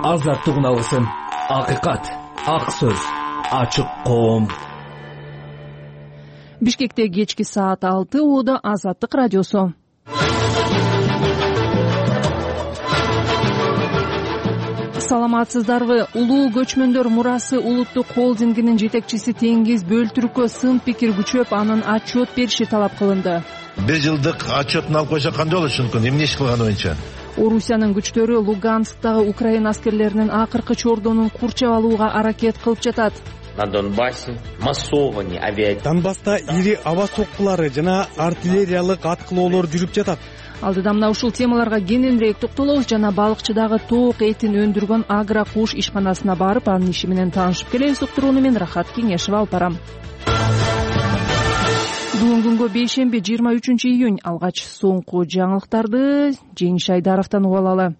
азаттык үналгысын, акыйкат, ак сөз, ачык коом. Бишкекте кечки саат 6 ууда Азаттык радиосу. Саламатсыздарбы? Улуу көчмөндөр мурасы улуттук холдингинин жетекчиси Теңиз Бөлтүрккө сын пикир күчөп, анын отчет бериши талап кылынды. Бир жылдык отчетун алып койсо кандай болушу мүмкүн? Эмне иш кылган боюнча? Орусиянын күчтөрү Лугансктагы Украина аскерлеринин акыркы чордонун курчап алууга аракет кылып жатат. На Донбассе массованный авиация. Донбасста ири аба соккулары жана артиллериялык аткылоолор жүрүп жатат. Алдыда мына ушул темаларга кененирээк токтолобуз жана балыкчыдагы тоок этин өндүргөн Агро Куш ишканасына барып, анын иши менен таанышып келебиз. Уктурууну мен Рахат Кеңешева алып барам. Бүгүн күнгө бейшемби 23 июнь. Алгач соңку жаңылыктарды Жеңиш Айдаровдон угуп алалы.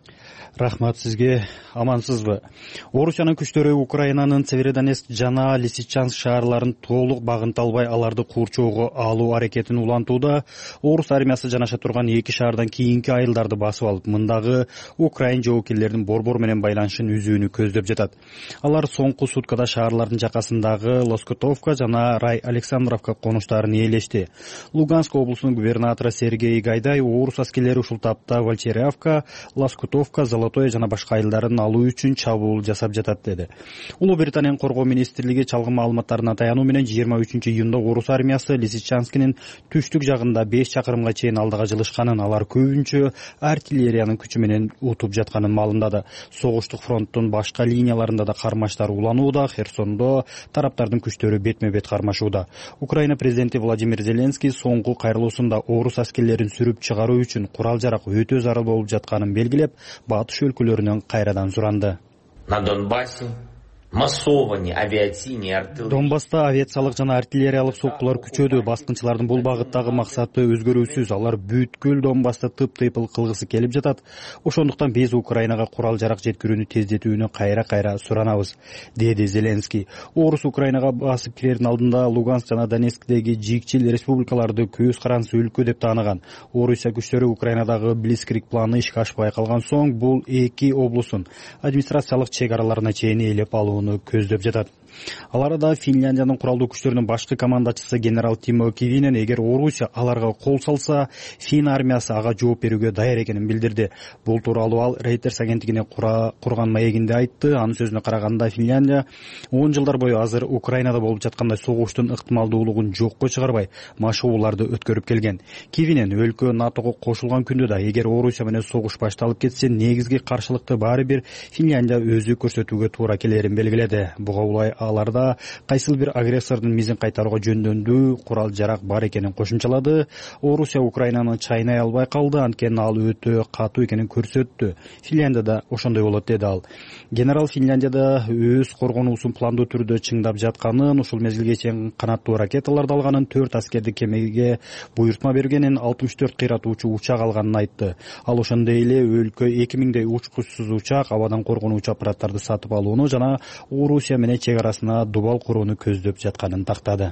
Рахмат сизге. Амансызбы? Орусиянын күчтөрү Украинанын Северодонецк жана Лисичанск шаарларын толук багынталбай аларды курчоого алуу аракетин улантууда. Орус армиясы жанаша турган эки шаардан кийинки айылдарды басып алып, мындагы Украин жоокерлеринин борбор менен байланышын үзүүнү көздөп жатат. Алар соңку суткада шаарлардын жакасындагы Лоскутовка жана Рай Александровка конуштарын ээлешти. Луганск облусунун губернатору Сергей Гайдай орус аскерлери ушул тапта Вольчерявка, Лоскутовка, Золотое жана башка айылдарын алуу үчүн чабуул жасап жатат деди. Улуу Британиянын коргоо министрлиги чалгын маалыматтарына таянуу менен 23 июнда орус армиясы Лисичанскинин түштүк жагында 5 чакырымга чейин алдыга жылышканын, алар көбүнчө артиллериянын күчү менен утуп жатканын маалымдады. Согуштук фронттун башка линияларында да кармаштар уланууда. Херсондо тараптардын күчтөрү бетме-бет кармашууда. Украина президенти Владимир Зеленский соңку кайрылуусунда орус аскерлерин сүрүп чыгаруу үчүн курал-жарак өтө зарыл болуп жатканын белгилеп, батыш өлкөлөрүнөн кайрадан суранды. На Донбассе массованный авиацийный артиллерия. Донбасста авиациялык жана артиллериялык соккулар күчөдү. Баскынчылардын бул багыттагы максаты өзгөрүүсүз. Алар бүткүл Донбасста тып-тыйпыл кылгысы келип жатат. Ошондуктан биз Украинага курал-жарак жеткирүүнү тездетүүнү кайра суранабыз, деди Зеленский. Орус Украинага басып кирердин алдында Луганск жана Донецктеги жикчил республикаларды көз карансыз өлкө деп тааныган. Орусия күчтөрү Украинадагы Блицкриг планы ишке ашпай калган соң бул эки облустун администрациялык чек араларына чейин ээлеп алууну көздөп жатат. Аларда Финляндиянын куралдуу күчтөрүнүн башкы командачысы генерал Тимо Кивинен эгер Орусия аларга кол салса, Фин армиясы ага жооп берүүгө даяр экенин билдирди. Бул тууралуу ал Reuters агенттигине курган маегинде айтты. Анын сөзүнө караганда, Финляндия 10 жылдар бою азыр Украинада болуп жаткандай согуштун ыктымалдуулугун жокко чыгарбай, машыгууларды өткөрүп келген. Кивинен өлкө НАТОго кошулган күндө да эгер Орусия менен согуш башталып кетсе, негизги каршылыкты баары бир Финляндия өзү көрсөтүүгө туура келерин белгиледи. Буга улай аларда кайсыл бир агрессордун мизин кайтарууга жөндөндүү курал-жарак бар экенин кошумчалады. Орусия Украинаны чайнай албай калды, анткени ал өтө катуу экенин көрсөттү. Финляндияда ошондой болот, деди ал. Генерал Финляндияда өз коргонуусун пландуу түрдө чыңдап жатканын, ушул мезгилге чейин канаттуу ракеталарды алганын, 4 аскерди кемеге буйртма бергенин, 64 кыйратуучу учак алганын айтты. Ал ошондой эле өлкө 2000дей учкучсуз учак, абадан коргонуучу аппараттарды сатып алууну жана Орусия менен чек арасына дубал курууну көздөп жатканын тактады.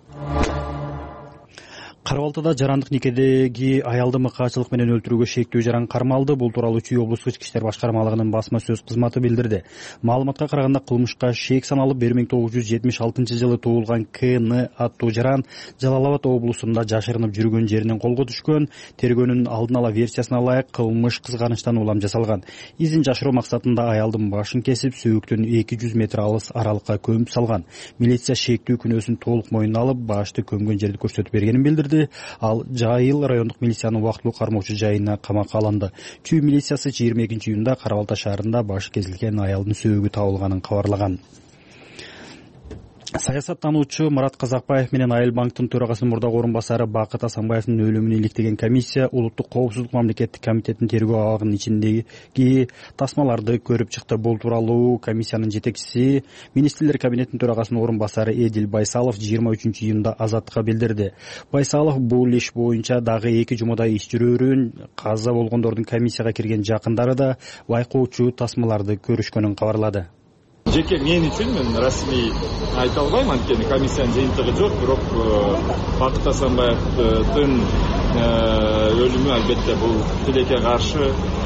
Кара Балтада жарандык никедеги аялды мыкаачылык менен өлтүрүүгө шектүү жаран кармалды. Бул тууралуу Чүй облустук ички иштер башкармалыгынын басма сөз кызматы билдирди. Маалыматка караганда, кылмышка шек саналып 1976 жылы туулган К.Н. аттуу жаран Жалал-Абад облусунда жашырынып жүргөн жеринен колго түшкөн. Тергөөнүн алдын ала версиясына ылайык кылмыш кызганычтан улам жасалган. Изин жашыруу максатында аялдын башын кесип, сөөктөн 200 метр алыс аралыкка көмүп салган. Милиция шектүү күнөөсүн толук мойнуна алып, башты көмгөн жерди көрсөтүп бергенин билдирди. Ал Жайыл райондук милициянын убактылуу кармоочу жайына камакка алынды. Чүй милициясы 22 июнда Кара Балта шаарында башы кесилген аялдын сөөгү табылганын кабарлаган. Саясаттануучу Марат Казакбаев менен Айыл банктын төрагасынын мурдагы орун басары Бакыт Асанбаевдин өлүмүн иликтеген комиссия Улуттук коопсуздук мамлекеттик комитетинин тергөө абагынын ичиндеги тасмаларды көрүп чыкты. Бул тууралуу комиссиянын жетекчиси, министрлер кабинетинин төрагасынын орун басары Эдил Байсалов 23 июнда Азаттыкка билдирди. Байсалов бул иш боюнча дагы 2 жумадай иш жүрөөрүн, каза болгондордун комиссияга кирген жакындары да байкоочу тасмаларды көрүшкөнүн кабарлады. Жеке мен үчүн мен расмий айта албайм, анткени комиссиянын жыйынтыгы жок, бирок Бакыт Асанбаевдин өлүмү албетте бул тилекке каршы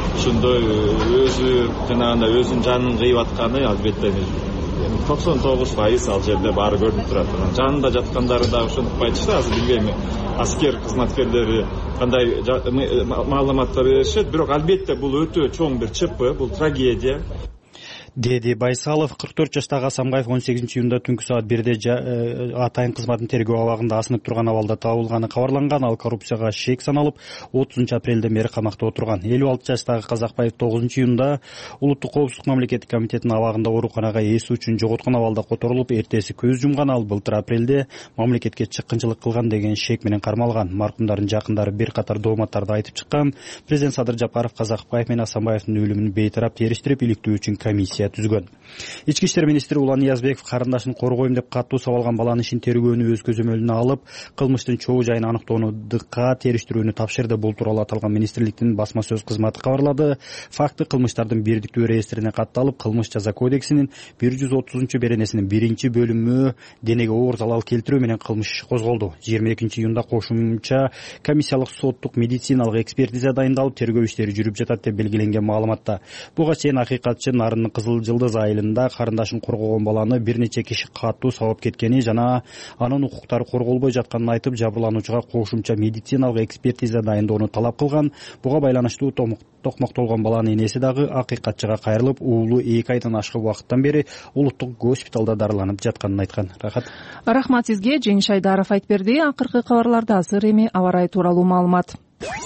ошондой өзү жанагындай өзүнүн жанын кыйып атканы албетте 99% ал жерде баары көрүнүп турат. Жанында жаткандары да ошентип айтышты, азыр билбейм, аскер кызматкерлери кандай маалыматтар беришет, бирок албетте бул өтө чоң бир ЧП, бул трагедия. Деди Байсалов. 44 жаштагы Асанбаев 18-июнда түнкү саат 1-де атайын кызматын тергөө абагында асынып турган абалда табылганы кабарланган. Ал коррупцияга шек саналып, 30-апрелден бери камакта отурган. 56 жаштагы Казакбаев 9-июнда Улуттук коопсуздук мамлекеттик комитетинин абагында ооруканага эси үчүн жоготкон абалда которулуп, эртеси көз жумган. Ал былтыр апрелде мамлекетке чыккынчылык кылган деген шек менен кармалган. Маркумдардын жакындары бир катар дооматтарды айтып чыккан. Президент Садыр Жапаров Казакбаев менен Асанбаевдин өлүмүн бейтарап териштирип, иликтөө үчүн комиссия түзгөн. Ички иштер министри Улан Ниязбеков карындашын коргойм деп катуу сабалган баланын ишин тергөөнү өз көзөмөлүнө алып, кылмыштын чоо жайын аныктоону ДК териштирүүнү тапшырды. Бул тууралуу аталган министрликтин басма сөз кызматы кабарлады. Факты кылмыштардын бирдиктүү реестрине катталып, кылмыш жаза кодексинин 130 беренесинин 1-бөлүмү денеге оор залал келтирүү менен кылмыш иши козголду. 22-июнда кошумча комиссиялык соттук медициналык экспертиза дайындалып, тергөө иштери жүрүп жатат деп белгиленген маалыматта. Буга чейин акыйкатчы Нарындын Кызыл Жылдыз айылында карындашын коргогон баланы бир нече киши катуу сабап кеткени жана анын укуктары корголбой жатканын айтып, жабырлануучуга кошумча медициналык экспертиза дайындоону талап кылган. Буга байланыштуу токмоктолгон баланын энеси дагы акыйкатчыга кайрылып, уулу 2 айдан ашык убакыттан бери улуттук госпиталда дарыланып жатканын айткан. Рахмат сизге. Жеңиш Айдаров айтып берди. Акыркы кабарларда азыр эми аба ырайы тууралуу маалымат.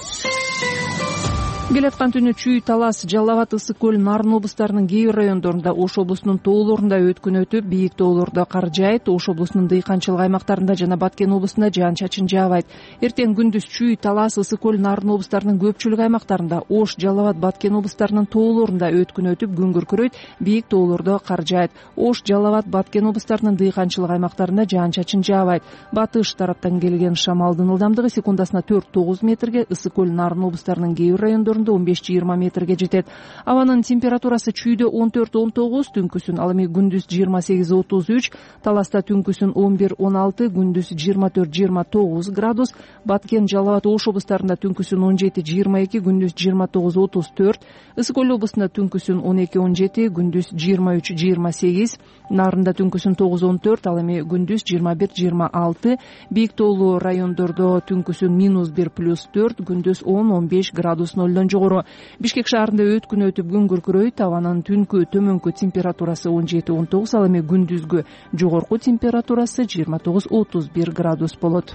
Келаткан түнү Чүй, Талас, Жалал Абад, Ысык көл, Нарын облустарынын кээ бир райондорунда, Ош облусунун тоолорунда өткүн өтүп, бийик тоолордо кар жаайт. Ош облусунун дыйканчылык аймактарында жана Баткен облусунда жаан-чачын жаабайт. Эртең күндүз Чүй, Талас, Ысык көл, Нарын облустарынын көпчүлүк аймактарында, Ош, Жалал Абад, Баткен облустарынын тоолорунда өткүн өтүп, күн күркүрөйт, бийик тоолордо кар жаайт. Ош, Жалал Абад, Баткен облустарынын дыйканчылык аймактарында жаан-чачын жаабайт. Батыш тараптан келген шамалдын ылдамдыгы секундасына 4-9 метрге, Ысык көл, Нарын облустарынын кээ бир райондорунда 15-20 метрге жетет. Абанын температурасы Чүйдө 14-19, түнкүсүн, ал эми күндүз 28-33, Таласта түнкүсүн 11-16, күндүз 24-29 градус, Баткен, Жалал Абад, Ош облустарында түнкүсүн 17-22, күндүз 29-34, Ысык көл облусунда түнкүсүн 12-17, күндүз 23-28, Нарында түнкүсүн 9-14, ал эми күндүз 21-26, бийик тоолуу райондордо түнкүсүн -1+4, күндүз 10-15 градус нолдон жогору. Бишкек шаарында өткүн өтүп, күн күркүрөйт. Абанын түнкү төмөнкү температурасы 17-19, ал эми күндүзгү жогорку температурасы 29-31 градус болот.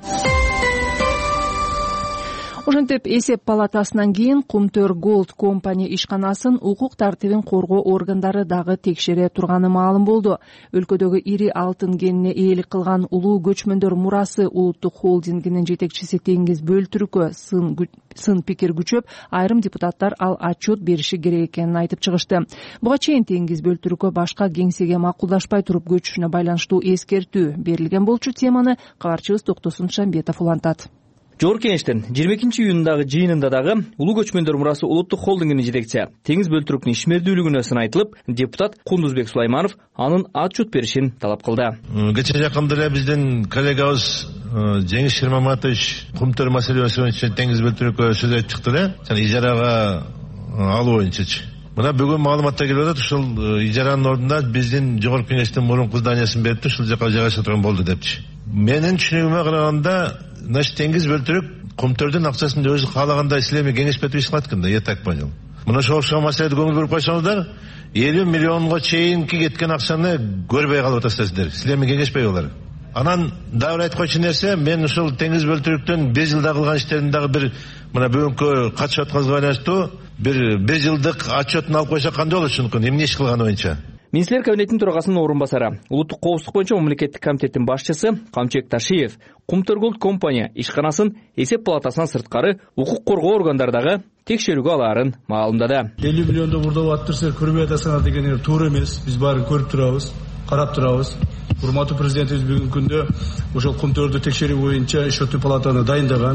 Ошентип эсеп палатасынан кийин Кумтөр Голд компания ишканасын укук тартибин коргоо органдары дагы текшере турганы маалым болду. Өлкөдөгү ири алтын кенине ээлик кылган улуу көчмөндөр мурасы улуттук холдингинин жетекчиси Теңиз Бөлтүркө сын пикир күчөп, айрым депутаттар ал отчет бериши керек экенин айтып чыгышты. Буга чейин Теңиз Бөлтүркө башка кеңсеге макулдашпай туруп көчүшүнө байланыштуу эскертүү берилген болчу. Теманы кабарчыбыз Токтосун Шамбетов улантат. Жогорку Кеңештин 22-июндагы жыйынында дагы улуу көчмөндөр мурасы улуттук холдингинин жетекчиси Теңиз Бөлтүркүнүн ишмердүүлүгүнө сын айтылып, депутат Кундузбек Сулайманов анын отчет беришин талап кылды. Кече жакында эле биздин коллегабыз Жеңиш Шермаматович Кумтөр маселеси боюнча Теңиз Бөлтүрккө сөз айтып чыкты эле, жана ижарага алуу боюнчачы. Мына бүгүн маалыматта келип атат, ушул ижаранын ордуна биздин Жогорку Кеңештин мурунку зданиясын берип, ушул жака жайгаша турган болду депчи. Менин түшүнүгүмө караганда, Теңиз Бөлтүрк Кумтөрдүн акчасын өзү каалагандай силерме кеңешпетип иш кылат экен да, я так понял. Мына ошол маселеде көңүл буруп койсоңуздар, 50 миллионго чейинки кеткен акчаны көрбөй калып атасыздар. Силерме кеңешпей болар. Анан дагы бир айтып койчу нерсе, мен ушул Теңиз Бөлтүрктүн 1 жылда кылган иштерин дагы бир мына бүгүнкү катышып атканыбызга байланыштуу бир жылдык отчетун алып койсок кандай болот мүмкүн, эмне иш кылганы боюнча. Министрлер кабинетинин төрагасынын орун басары, улуттук коопсуздук боюнча мамлекеттик комитеттин башчысы Камчек Ташиев Кумтөр Голд компания ишканасын эсеп палатасынан сырткары укук коргоо органдардагы текшерүүгө алаарын маалымдады. 50 миллионду бурдап аттырсыр көрбөй атасыңар деген туура эмес. Биз баарын көрүп турабыз, карап турабыз. Урматтуу президентибиз бүгүнкү күндө ошол Кумтөрдү текшерүү боюнча эшоттуу палатаны дайындаган.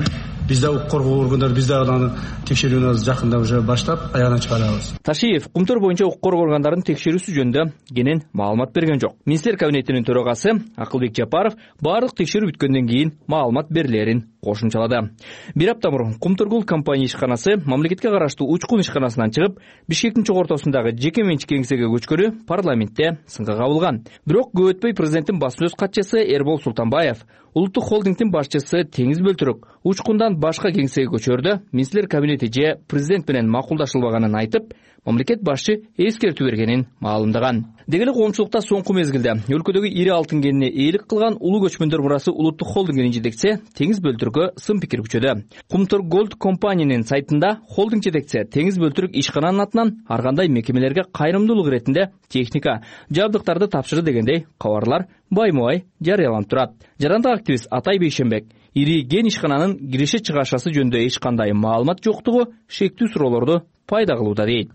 биз да укук коргоо органдары биз дагы аны текшерүүнү жакында уже баштап аягына чыгарабыз. Ташиев Кумтөр боюнча укук коргоо органдарынын текшерүүсү жөнүндө кенен маалымат берген жок. Министрлер кабинетинин төрагасы Акылбек Жапаров баардык текшерүү бүткөндөн кийин маалымат берилерин кошумчалады. Бир апта мурун Кумтөр Голд компания ишканасы мамлекетке караштуу Учкун ишканасынан чыгып, Бишкектин чогортосундагы жеке менчик кеңсеге көчкөнү парламентте сынга кабылган. Бирок көп өтпөй президенттин басма сөз катчысы Эрбол Султанбаев улуттук холдингдин башчысы Теңиз Бөлтүрөк Учкундан башка кеңсеге көчөрдө министрлер кабинети же президент менен макулдашылбаганын айтып, мамлекет башчы эскертүү бергенин маалымдаган. Деги эле коомчулукта соңку мезгилде өлкөдөгү ири алтын кенине ээлик кылган улуу көчмөндөр мурасы улуттук холдингинин жетекчиси Теңиз Бөлтүрөккө сын пикир күчөдө. Кумтөр Голд компаниянын сайтында холдинг жетекчиси Теңиз Бөлтүрөк ишкананын атынан ар кандай мекемелерге кайрымдуулук иретинде техника, жабдыктарды тапшырды дегендей кабарлар байма-бай жарыяланып турат. Жарандык активист Атай Бейшенбек ири кен ишкананын киреше чыгашасы жөнүндө эч кандай маалымат жоктугу шектүү суроолорду пайда кылууда дейт.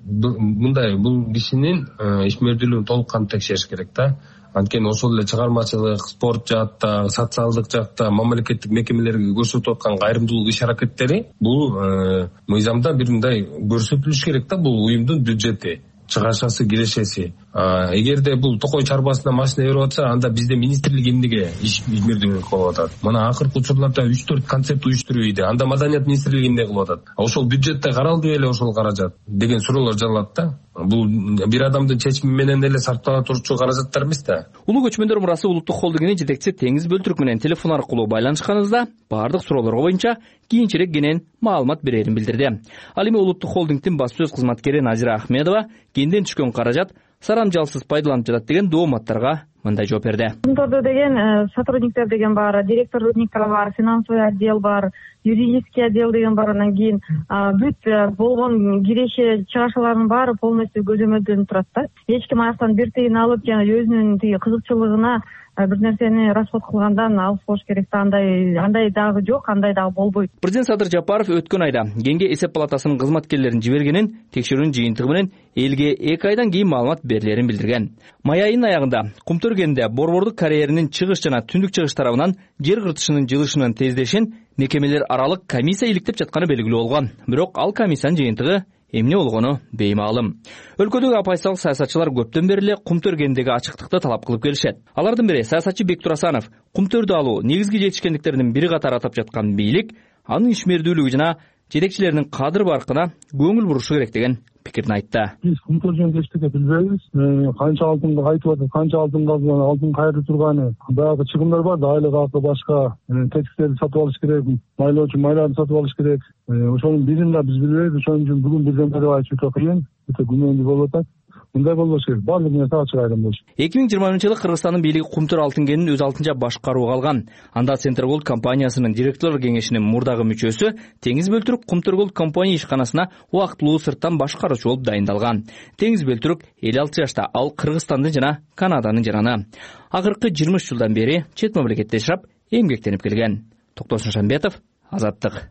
Бул кишинин ишмердүүлүгүн толук кантип текшериш керек да. Анткени ошол эле чыгармачылык, спорт жаатта, социалдык жакта, мамлекеттик мекемелерге көрсөтүп аткан кайрымдуулук иш-аракеттери бул мыйзамда бир мындай көрсөтүлүш керек да. Бул уюмдун бюджети, чыгашасы, кирешеси. Эгерде бул токой чарбасына машина берип атса, анда бизде министрлик эмнеге ишмердүүлүк кылып атат? Мына акыркы учурларда 3-4 концепт уюштуруп ийди. Анда маданият министрлиги эмне кылып атат? Ошол бюджетте каралды беле ошол каражат деген суроолор жаралат да. Бул бир адамдын чечими менен эле сарптала турчу каражаттар эмес да. Улуу көчмөндөр мурасы улуттук холдингинин жетекчиси Теңиз Бөлтүрөк менен телефон аркылуу байланышканыбызда баардык суроолорго боюнча кийинчерээк кенен маалымат берерин билдирди. Ал эми улуттук холдингдин басма сөз кызматкери Назира Ахмедова кенден түшкөн каражат сарамжалсыз пайдаланып жатат деген дооматтарга мындай жооп берди. Кумтордо деген сотрудниктер деген бар, директорлуктар бар, финансовый отдел бар, юридический отдел деген бар. Андан кийин бүт болгон киреше чыгашалардын баары полностью көзөмөлдөнүп турат да. Эч ким аяктан бир тыйын алып, жана өзүнүн тиги кызыкчылыгына бир нерсени расход кылгандан алыс болуш керек да. Андай дагы жок, андай дагы болбойт. Президент Садыр Жапаров өткөн айда кенге эсеп палатасынын кызматкерлерин жибергенин, текшерүүнүн жыйынтыгы менен элге 2 айдан кийин маалымат берилерин билдирген. Май айынын аягында Кумтөр кенинде борбордук карьеринин чыгыш жана түндүк чыгыш тарабынан жер кыртышынын жылышынын тездешин мекемелер аралык комиссия иликтеп жатканы белгилүү болгон. Бирок ал комиссиянын жыйынтыгы эмне болгону беймаалым. Өлкөдөгү оппозициялык саясатчылар көптөн бери эле Кумтөр кенидеги ачыктыкты талап кылып келишет. Алардын бири саясатчы Бектур Асанов Кумтөрдү алуу негизги жетишкендиктеринин бири катары атап жаткан бийлик анын ишмердүүлүгү жана жетекчилеринин кадыр баркына көңүл бурушу керек деген пикирин айтты. Биз Кумтөр жөнүндө эчтеке билбейбиз. Канча алтынды кайтып атат, канча алтын кайрылып турганы, баягы чыгымдар бар да, айлык акы башка тетиктерди сатып алыш керек, майлоочу майларды сатып алыш керек. Ошонун бирин да биз билбейбиз. Ошон үчүн бүгүн бирден бери айтып өтө кыйын, өтө күмөндүү болуп атат. Мындай болбош керек. Баардык нерсе ачык айрым болуш. 2020-жылы Кыргызстандын бийлиги Кумтөр алтын кенин өз алтынча башкарууга алган. Анда Центр Голд компаниясынын директорлор кеңешинин мурдагы мүчөсү Теңиз Бөлтүрөк Кумтөр Голд компания ишканасына убактылуу сырттан башкаруучу болуп дайындалган. Теңиз Бөлтүрөк 56 жашта, ал Кыргызстандын жана Канаданын жараны. Акыркы 20 жылдан бери чет мамлекетте жашап, эмгектенип келген. Токтосун Шамбетов, Азаттык.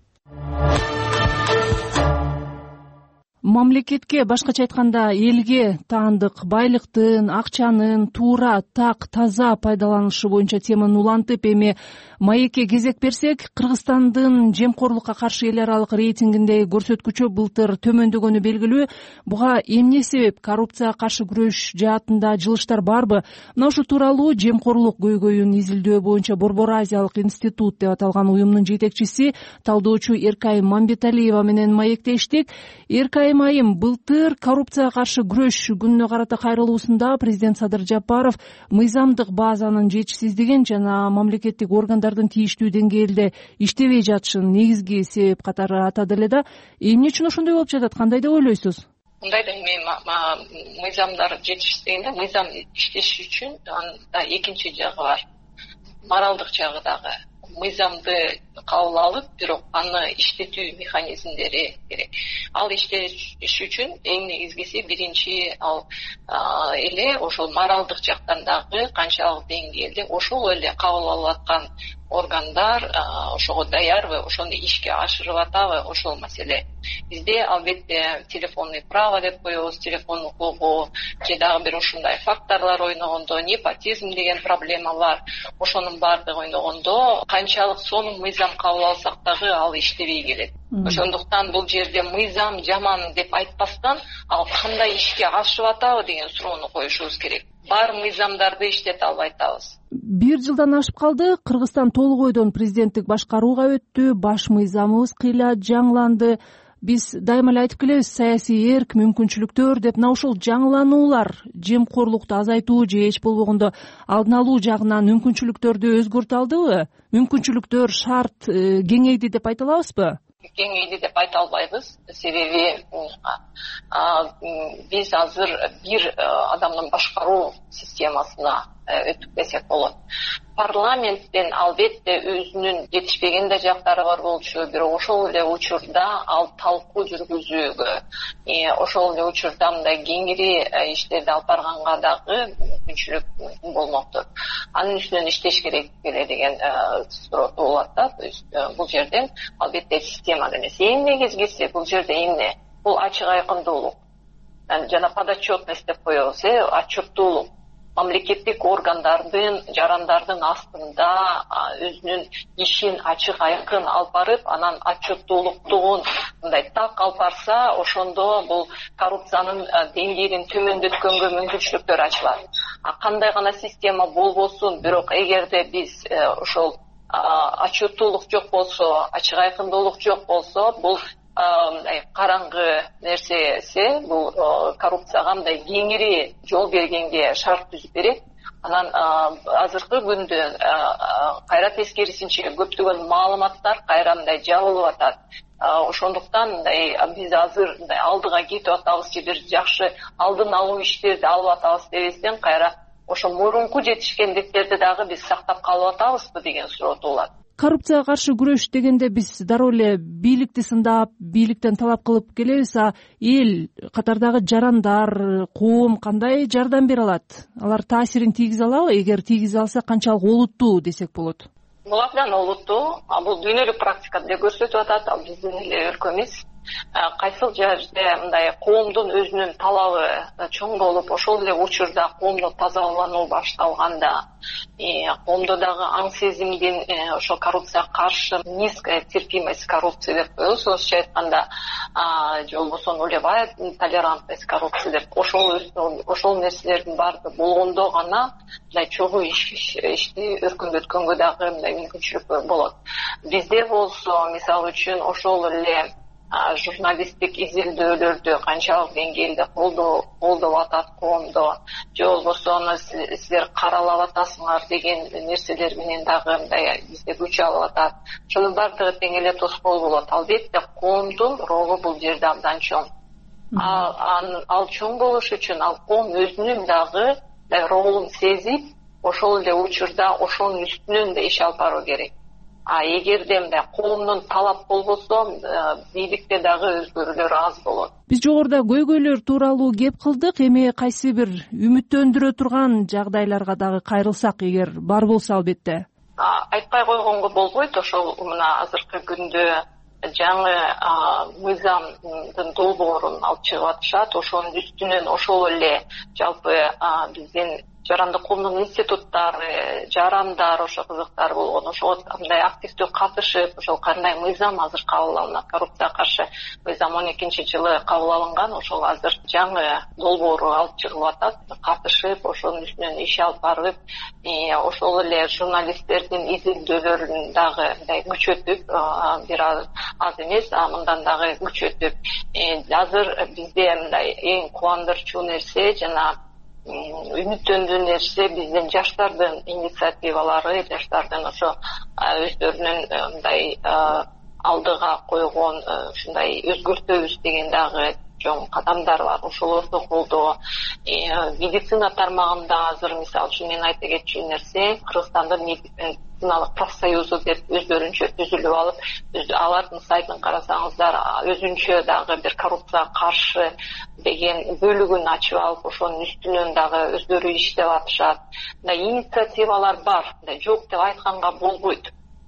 Мамлекетке, башкача айтканда элге таандык байлыктын, акчанын туура, так, таза пайдаланышы боюнча теманы улантып, эми маекке кезек берсек, Кыргызстандын жемкорлукка каршы эл аралык рейтингиндеги көрсөткүчү былтыр төмөндөгөнү белгилүү. Буга эмне себеп? Коррупцияга каршы күрөш жаатында жылыштар барбы? Мына ушул тууралуу жемкорлук көйгөйүн изилдөө боюнча Борбор Азиялык институт деп аталган уюмдун жетекчиси, талдоочу Эркайым Мамбеталиева менен маектештик. Эркайым айым, былтыр коррупцияга каршы күрөш күнүнө карата кайрылуусунда президент Садыр Жапаров мыйзамдык базанын жетишсиздигин жана мамлекеттик органдардын тийиштүү деңгээлде иштебей жатышын негизги себеп катары атады эле да. Эмне үчүн ошондой болуп жатат? Кандай деп ойлойсуз? Мындай да эми мыйзамдар жетишпегенде мыйзам иштеш үчүн анда экинчи жагы бар. Моралдык жагы дагы. Мыйзамды кабыл алып, бирок аны иштетүү механизмдери керек. Ал иштеш үчүн эң негизгиси биринчи ал эле ошол моралдык жактан дагы канчалык деңгээлде ошол эле кабыл алып аткан органдар ошого даярбы, ошону ишке ашырып атабы, ошол маселе. Бизде албетте телефонный право деп коебуз, телефон укугу же дагы бир ушундай факторлор ойногондо, непотизм деген проблема бар. Ошонун баардыгы ойногондо канчалык сонун мыйзам кабыл алсак дагы ал иштебей келет. Ошондуктан бул жерде мыйзам жаман деп айтпастан, ал кандай ишке ашып атабы деген суроону коюшубуз керек. Бар мыйзамдарды иштете албай атабыз. 1 жылдан ашып калды. Кыргызстан толук ойдон президенттик башкарууга өттү. Баш мыйзамыбыз кыйла жаңыланды. Биз дайыма эле айтып келебиз, саясий эрк, мүмкүнчүлүктөр деп, мына ушул жаңылануулар жемкорлукту азайтуу же эч болбогондо алдын алуу жагынан мүмкүнчүлүктөрдү өзгөртө алдыбы? Мүмкүнчүлүктөр шарт кеңейди деп айта алабызбы? Кеңейди деп айта албайбыз. Себеби биз азыр бир адамдын башкаруу системасына өтүп десек болот. Парламенттен албетте өзүнүн жетишпеген да жактары бар болчу, бирок ошол эле учурда ал талкуу жүргүзүүгө, ошол эле учурда мындай кеңири иштерди алып барганга дагы мүмкүнчүлүк болмоктур. Анын үстүнөн иштеш керек беле деген суроо туулат да. То есть бул жерден албетте системада эмес. Эң негизгиси бул жерде эмне? Бул ачык айкындуулук. Жана подотчетность деп коебуз, отчеттуулук. Мамлекеттик органдардын, жарандардын астында өзүнүн ишин ачык айкын алып барып, анан отчеттуулуктугун мындай так алып барса, ошондо бул коррупциянын деңгээлин төмөндөткөнгө мүмкүнчүлүктөр ачылат. Кандай гана система болбосун, бирок эгерде биз ошол отчеттуулук жок болсо, ачык айкындуулук жок болсо, бул караңгы нерсеси, бул коррупцияга мындай кеңири жол бергенге шарт түзүп берет. Анан азыркы күндө кайра тескерисинче көптөгөн маалыматтар кайра мындай жабылып атат. Ошондуктан биз азыр алдыга кетип атабыз же бир жакшы алдын алуу иштерди алып атабыз дебестен, кайра ошо мурунку жетишкендиктерди дагы биз сактап калып атабызбы деген суроо туулат. Коррупцияга каршы күрөш дегенде биз дароо эле бийликти сындап, бийликтен талап кылып келебиз, эл катардагы жарандар, коом кандай жардам бере алат? Алар таасирин тийгизе алабы? Эгер тийгизе алса, канчалык олуттуу десек болот? Бул абдан олуттуу. Бул дүйнөлүк практикада деле көрсөтүп атат, ал биздин эле өлкөбүз. Кайсыл жерде мындай коомдун өзүнүн талабы чоң болуп, ошол эле учурда коомдо тазалануу башталганда, коомдо дагы аң сезимдин ошо коррупцияга каршы низкая терпимость коррупции деп коебуз, орусча айтканда, же болбосо нулевая толерантность коррупции деп, ошол нерселердин баардыгы болгондо гана мындай чогуу ишти өркүндөткөнгө дагы мындай мүмкүнчүлүк болот. Бизде болсо, мисалы үчүн, ошол эле журналисттик изилдөөлөрдү канчалык деңгээлде колдоп атат коомдо, же болбосо силер каралап атасыңар деген нерселер менен дагы мындай бизде күч алып атат. Ошонун баардыгы тең эле тоскоол болот. Албетте коомдун рогу бул жерде абдан чоң. Ал чоң болуш үчүн ал коом өзүнүн дагы ролун сезип, ошол эле учурда ошонун үстүнөн да иш алып баруу керек. Эгерде мындай коомдун талап болбосо, бийликте дагы өзгөрүүлөр аз болот. Биз жогоруда көйгөйлөр тууралуу кеп кылдык. Эми кайсы бир үмүттөндүрө турган жагдайларга дагы кайрылсак, эгер бар болсо албетте. Айтпай койгонго болбойт. Ошол мына азыркы күндө жаңы мыйзамдын долбоорун алып чыгып атышат. Ошонун үстүнөн ошол эле жалпы биздин жарандык коомдун институттары, жарандар ошо кызыктар болгон, ошого мындай активдүү катышып, ошол кандай мыйзам азыр кабыл алынат, коррупцияга каршы мыйзам 12-жылы кабыл алынган, ошол азыр жаңы долбоору алып чыгылып атат, катышып, ошонун үстүнөн иш алып барып, ошол эле журналисттердин изилдөөлөрүн дагы мындай күчөтүп, бир аз эмес, мындан дагы күчөтүп, азыр бизде мындай эң кубандырчу нерсе жана үмүттөндүү нерсе биздин жаштардын инициативалары, жаштардын ошо өздөрүнүн мындай алдыга койгон ушундай өзгөртөбүз деген дагы чоң кадамдар бар. Ошолорду колдоо. Медицина тармагында азыр мисалы үчүн мен айта кетчү нерсе, Кыргызстандын медициналык профсоюзу деп өздөрүнчө түзүлүп алып, алардын сайтын карасаңыздар, өзүнчө дагы бир коррупцияга каршы деген бөлүгүн ачып алып, ошонун үстүнөн дагы өздөрү иштеп атышат. Инициативалар бар, жок деп айтканга болбойт.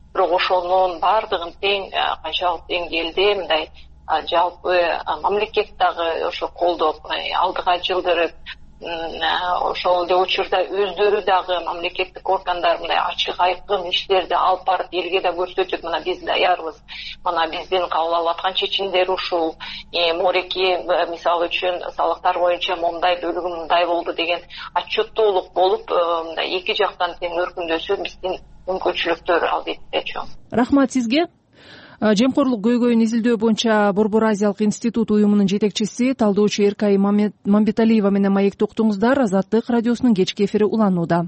бирок ошонун баардыгын тең канчалык деңгээлде мындай жалпы мамлекет дагы ошо колдоп алдыга жылдырып, ошол эле учурда өздөрү дагы мамлекеттик органдар мындай ачык айкын иштерди алып барып элге да көрсөтүп, мына биз даярбыз, мына биздин кабыл алып аткан чечимдер ушул, мореки мисалы үчүн салыктар боюнча мондай бөлүгү мындай болду деген отчеттуулук болуп, мындай эки жактан тең өркүндөсө биздин мүмкүнчүлүктөр албетте чоң. Рахмат сизге. Жемкорлук көйгөйүн изилдөө боюнча Борбор Азиялык институт уюмунун жетекчиси, талдоочу Эркай Мамбеталиева менен маектте уктуңуздар. Азаттык радиосунун кечки эфири уланууда.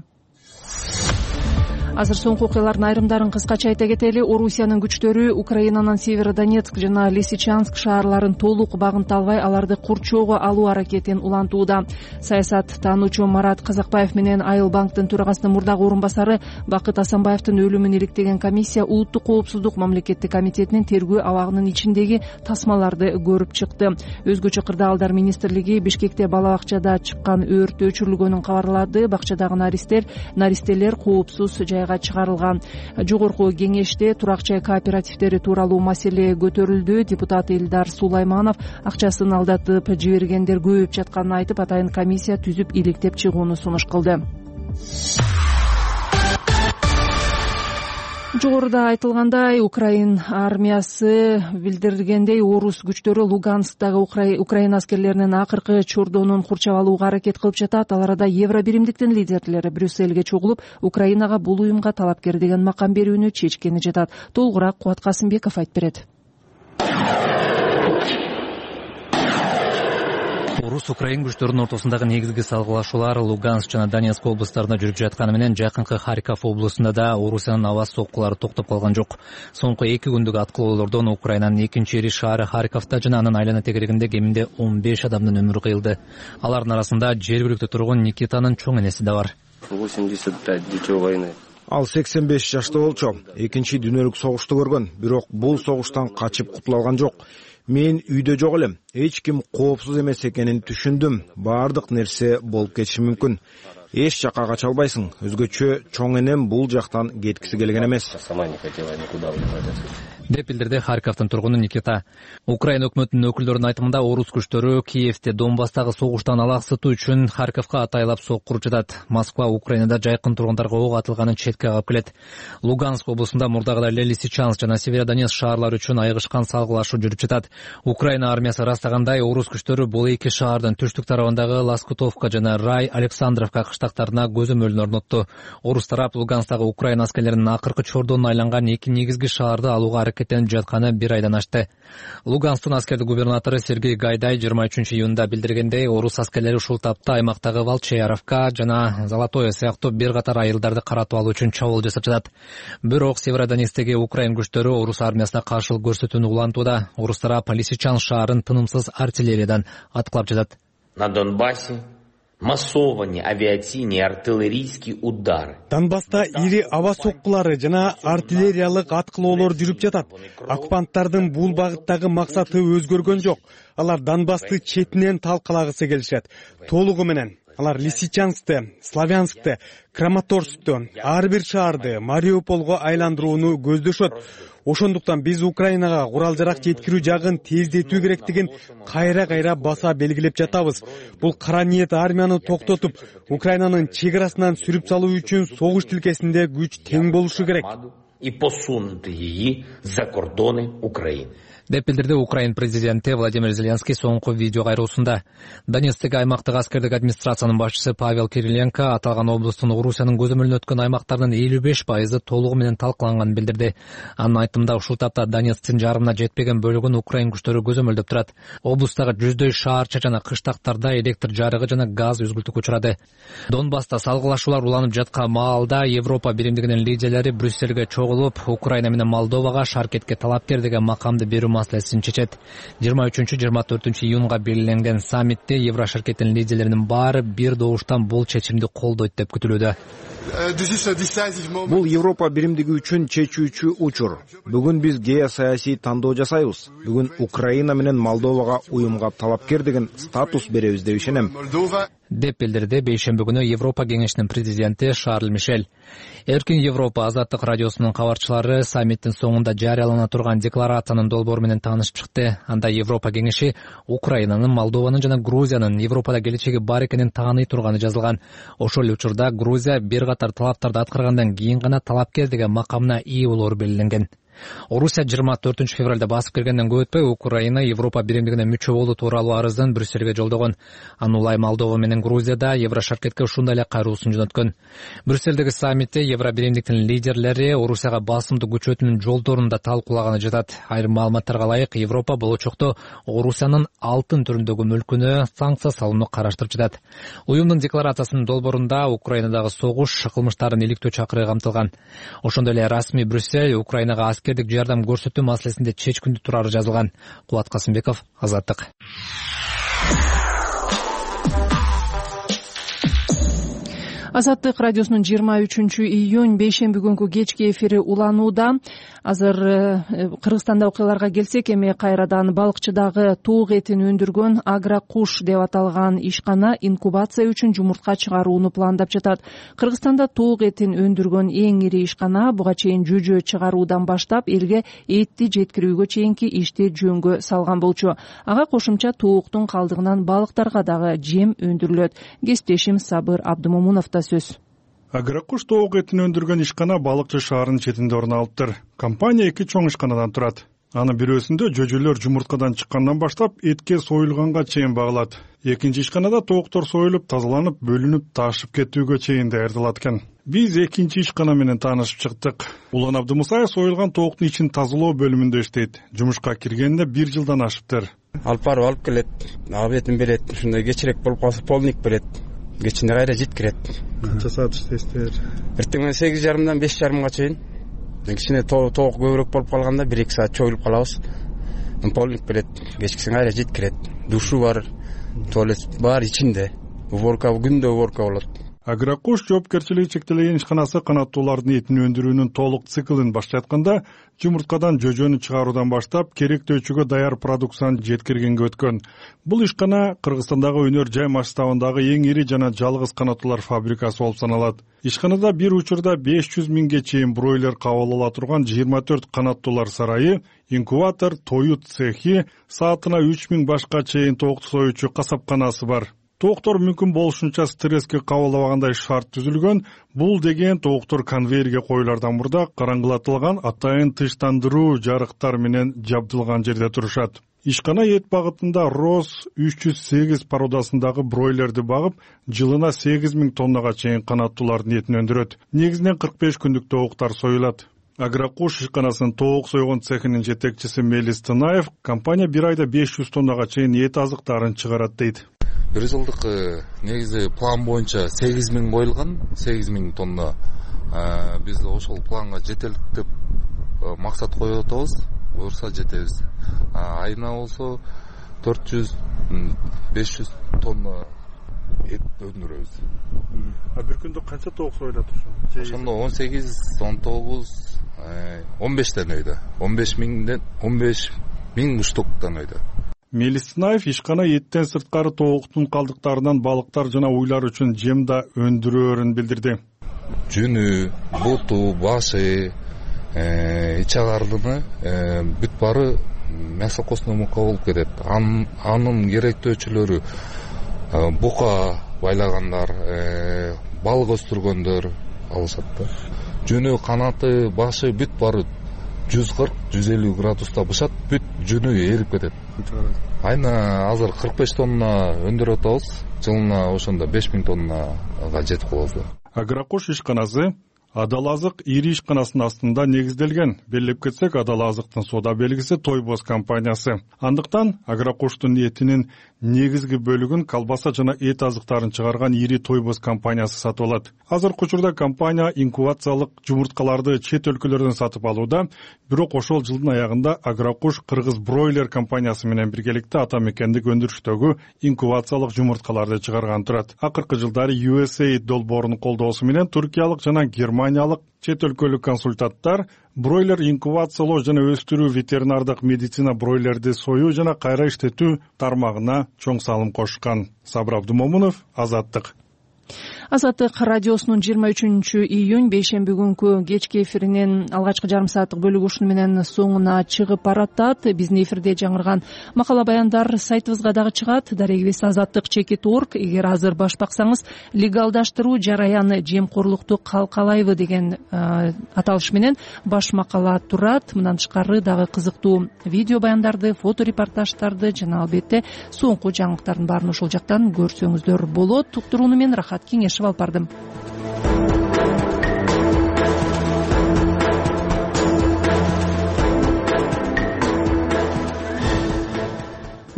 Азыр соңку окуялардын айрымдарын кыскача айта кетели. Орусиянын күчтөрү Украинанын Северодонецк жана Лисичанск шаарларын толук багынта албай, аларды курчоого алуу аракетин улантууда. Саясаттануучу Марат Казакбаев менен Айыл банктын төрагасынын мурдагы орун басары Бакыт Асанбаевдин өлүмүн иликтеген комиссия Улуттук коопсуздук мамлекеттик комитетинин тергөө абагынын ичиндеги тасмаларды көрүп чыкты. Өзгөчө кырдаалдар министрлиги Бишкекте бала бакчада чыккан өрт өчүрүлгөнүн кабарлады. Бакчадагы наристелер коопсуз чыгарылган. Жогорку кеңеште турак жай кооперативдери тууралуу маселе көтөрүлдү. Депутат Илдар Сулайманов акчасын алдатып жибергендер көбөйүп жатканын айтып, атайын комиссия түзүп иликтеп чыгууну сунуш кылды. Жогоруда айтылгандай, Украин армиясы билдиргендей, орус күчтөрү Луганскдагы Украина аскерлеринин акыркы чордонун курчап алууга аракет кылып жатат. Ал арада Евро биримдиктин лидерлери Брюссельге чогулуп, Украинага бул уюмга талапкер деген макам берүүнү чечкени жатат. Толугураак Кубат Касымбеков айтып берет. Орус-Украин күчтөрүнүн ортосундагы негизги салгылашуулар Луганск жана Донецк облустарында жүрүп жатканы менен жакынкы Харьков облусунда да Орусиянын аба соккулары токтоп калган жок. Соңку 2 күндүк аткылоолордон Украинанын экинчи ири шаары Харьковдо жана анын айлана тегерегинде кеминде 15 адамдын өмүрү кыйылды. Алардын арасында жергиликтүү тургун Никитанын чоң энеси да бар. 85 дитё войны. Ал 85 жашта болчу. Экинчи дүйнөлүк согушту көргөн, бирок бул согуштан качып кутула алган жок. Мен үйдө жок элем. Эч ким коопсуз эмес экенин түшүндүм. Баардык нерсе болуп кетиши мүмкүн. Эч жакка кача албайсың. Өзгөчө чоң энем бул жактан кеткиси келген эмес. деп билдирди Харьковдун тургуну Никита. Украина өкмөтүнүн өкүлдөрүнүн айтымында орус күчтөрү Киевде Донбасстагы согуштан алаксытуу үчүн Харьковго атайлап соккуруп жатат. Москва Украинада жайкын тургундарга ок атылганын четке кагып келет. Луганск облусунда мурдагыдай Лисичанск жана Северодонецк шаарлары үчүн айгышкан салгылашуу жүрүп жатат. Украина армиясы ырастагандай, орус күчтөрү бул эки шаардын түштүк тарабындагы Лоскутовка жана Рай Александровка кыштактарына көзөмөлүн орнотту. Орус тарап Луганскдагы Украина аскерлеринин акыркы чордонуна айланган эки негизги шаарды алууга аракеттенип жатканы бир айдан ашты. Луганскдын аскердик губернатору Сергей Гайдай 23 июнда билдиргендей, орус аскерлери ушул тапта аймактагы Волчаровка жана Золотое сыяктуу бир катар айылдарды каратып алуу үчүн чабуул жасап жатат. Бирок Северодонецктеги Украин күчтөрү орус армиясына каршылык көрсөтүүнү улантууда. Орус тарап Лисичанск шаарын тынымсыз артиллериядан аткылап жатат. На Донбассе массованный авиационный артиллерийский удар. Донбасста ири аба соккулары жана артиллериялык аткылоолор жүрүп жатат. Оккупанттардын бул багыттагы максаты өзгөргөн жок. Алар Донбассты четинен талкалагысы келишет. Толугу менен. Алар Лисичанскты, Славянскты, Краматорскты, ар бир шаарды Мариуполго айландырууну көздөшөт. Ошондуктан биз Украинага курал-жарак жеткирүү жагын тездетүү керектигин кайра баса белгилеп жатабыз. Бул кара ниет армияны токтотуп, Украинанын чек-арасынан сүрүп салуу үчүн согуш тилкесинде күч тең болушу керек. И посунут ее за кордоны Украины. Деп билдирди Украин президенти Владимир Зеленский соңку видео кайрылуусунда. Донецктеги аймактык аскердик администрациянын башчысы Павел Кириленко аталган облустун Орусиянын көзөмөлүнө өткөн аймактардын 55% толугу менен талкаланганын билдирди. Анын айтымында ушул тапта Донецктин жарымына жетпеген бөлүгүн Украин күчтөрү көзөмөлдөп турат. Облустагы жүздөй шаарча жана кыштактарда электр жарыгы жана газ үзгүлтүккө учурады. Донбасста салгылашуулар уланып жаткан маалда Европа биримдигинин лидерлери Брюссельге чогулуп, Украина менен Молдовага шаркетке талапкер деген макамды берүү маселесин чечет. 23-24 июнга белгиленген саммитте Евро шаркеттин лидерлеринин баары бир добуштан бул чечимди колдойт деп күтүлүүдө. Бул Европа биримдиги үчүн чечүүчү учур. Бүгүн биз геосаясий тандоо жасайбыз. Бүгүн Украина менен Молдовага уюмга талапкер деген статус беребиз деп ишенем. деп билдирди бейшемби күнү Европа кеңешинин президенти Шарль Мишель. Эркин Европа азаттык радиосунун кабарчылары саммиттин соңунда жарыялана турган декларациянын долбоору менен таанышып чыкты. Анда Европа кеңеши Украинанын, Молдованын жана Грузиянын Европада келечеги бар экенин тааный турганы жазылган. Ошол учурда Грузия бир катар талаптарды аткаргандан кийин гана талапкер деген макамына ээ болоору белгиленген. Орусия 24 февралда басып киргенден көп өтпөй Украина Европа биримдигине мүчө болуу тууралуу арыздын Брюссельге жолдогон. Аны улай Молдова менен Грузияда Еврошаркетке ушундай эле кайруусын жөнөткөн. Брюссельдеги саммитте Евро биримдиктин лидерлери Орусияга басымды күчөтүүнүн жолдорун да талкуулаганы жатат. Айрым маалыматтарга ылайык, Европа болочокто Орусиянын алтын түрүндөгү мүлкүнө санкция салууну караштырып жатат. Уюмдун декларациясынын долбоорунда Украинадагы согуш кылмыштарын иликтөө чакырыгы камтылган. Ошондой эле расмий Брюссель Украинага аскердик жардам көрсөтүү маселесинде чечкиндүү турары жазылган. Кубат Касымбеков, Азаттык. Азаттык радиосунун 23-июнь бейшемби күнкү кечки эфири уланууда. Азыр Кыргызстанда окуяларга келсек, эми кайрадан балыкчыдагы туук этин өндүргөн Агрокуш деп аталган ишкана инкубация үчүн жумуртка чыгарууну пландап жатат. Кыргызстанда туук этин өндүргөн эң ири ишкана буга чейин жүжө чыгаруудан баштап элге этти жеткирүүгө чейинки ишти жөнгө салган болчу. Ага кошумча тууктун калдыгынан балыктарга дагы жем өндүрүлөт. Кесиптешим Сабыр Абдымомуновдо сөз. Агрокуш тоок этин өндүргөн ишкана балыкчы шаарынын четинде орун алыптыр. Компания 2 чоң ишканадан турат. Анын бирөөсүндө жөжөлөр жумурткадан чыккандан баштап этке союлганга чейин багылат. Экинчи ишканада тооктор союлуп, тазаланып, бөлүнүп, ташып кетүүгө чейин даярдалат экен. Биз экинчи ишкана менен таанышып чыктык. Улан Абдымусаев союлган тооктун ичин тазалоо бөлүмүндө иштейт. Жумушка киргенине 1 жылдан ашыптыр. Алып барып алып келет, абетин берет, ушундай кечирээк болуп калса полник берет. Кечинде кайра жеткирет. Канча саат иштейсиздер? Эртең менен 8:30дан 5:30га чейин. Кичине тоок көбүрөөк болуп калганда 1-2 саат чоюлуп калабыз. Полник берет, кечкисин кайра жеткирет. Душу бар, туалет бар ичинде. Уборка күндө уборка болот. Агрокуш жоопкерчилиги чектелген ишканасы канаттуулардын этин өндүрүүнүн толук циклин баштап атканда жумурткадан жөжөнү чыгаруудан баштап керектөөчүгө даяр продукцияны жеткиргенге өткөн. Бул ишкана Кыргызстандагы өнөр жай масштабындагы эң ири жана жалгыз канаттуулар фабрикасы болуп саналат. Ишканада бир учурда 500 миңге чейин бройлер кабыл ала турган 24 канаттуулар сарайы, инкубатор, тоют цехи, саатына 3000 башка чейин тоокту союучу касапканасы бар. Тооктор мүмкүн болушунча стресске кабылбагандай шарт түзүлгөн. Бул деген тооктор конвейерге коюлардан мурда караңгылатылган атайын тынчтандыруу жарыктар менен жабдылган жерде турушат. Ишкана эт багытында Рос 308 породасындагы бройлерди багып, жылына 8000 тоннага чейин канаттуулардын этин өндүрөт. Негизинен 45 күндүк тооктар союлат. Агрокуш ишканасынын тоок сойгон цехинин жетекчиси Мелис Тынаев компания бир айда 500 тоннага чейин эт азыктарын чыгарат дейт. Бир жылдык негизи план боюнча 8000 коюлган, 8000 тонна. Биз ошол планга жетелик деп максат коюп атабыз. Буюрса жетебиз. Айына болсо 400-500 тонна эт өндүрөбүз. Бир күндө канча тоок союлат ошо? Ошондо 18, 19, 15 өйдө. 15 миң штуктан өйдө. Мелиснаев ишкана эттен сырткары тооктун калдыктарынан балыктар жана уйлар үчүн жем да өндүрөөрүн билдирди. Жүнү, буту, башы, ичагардыны бүт бары мясокосный мука болуп кетет. Анын керектөөчүлөрү бука байлагандар, балык өстүргөндөр алышат да. Жүнү, канаты, башы бүт бары 140-150 градуста бышат, бүт жүнү эрип кетет. Айына азыр 45 тонна өндүрүп атабыз. Жылына ошондо 5000 тоннага жетип калабыз. Агрокуш ишканасы Адал азык ири ишканасынын астында негизделген. Белгилеп кетсек, Адал азыктын соода белгиси Тойбоз компаниясы. Андыктан Агрокуштун этинин негизги бөлүгүн колбаса жана эт азыктарын чыгарган ири Тойбоз компаниясы сатып алат. Азыркы учурда компания инкубациялык жумурткаларды чет өлкөлөрдөн сатып алууда, бирок ошол жылдын аягында Агрокуш Кыргыз бройлер компаниясы менен биргеликте ата мекендик өндүрүштөгү инкубациялык жумурткаларды чыгарган турат. Акыркы жылдары USAID долбоорунун колдоосу менен туркиялык жана германиялык чет өлкөлүк консультанттар бройлер инкубациялоо жана өстүрүү, ветеринардык медицина, бройлерди союу жана кайра иштетүү тармагына чоң салым кошкан. Сабыр Абдумомунов, Азаттык. Азаттык радиосунун 23 июнь бейшемби күнкү кечки эфиринин алгачкы жарым сааттык бөлүгү ушуну менен соңуна чыгып баратат. Биздин эфирде жаңырган макала баяндар сайтыбызга дагы чыгат. Дарегибиз azattik.org. Эгер азыр баш баксаңыз, легалдаштыруу жараяны жемкорлукту калкалайбы деген аталыш менен баш макала турат. Мындан тышкары дагы кызыктуу видео баяндарды, фото репортаждарды жана албетте соңку жаңылыктардын баарын ошол жактан көрсөңүздөр болот. Уктурууну мен Рахат Кеңешев алып бардым.